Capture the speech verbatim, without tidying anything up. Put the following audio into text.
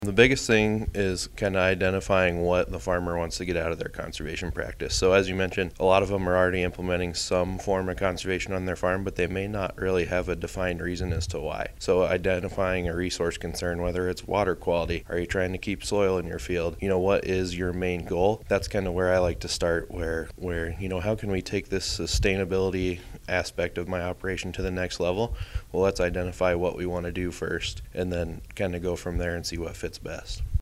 The biggest thing is kind of identifying what the farmer wants to get out of their conservation practice. So as you mentioned, a lot of them are already implementing some form of conservation on their farm, but they may not really have a defined reason as to why. So identifying a resource concern, whether it's water quality, are you trying to keep soil in your field? You know, what is your main goal? That's kind of where I like to start, where, where you know, how can we take this sustainability aspect of my operation to the next level? Well, let's identify what we want to do first and then kind of go from there and see what fits best.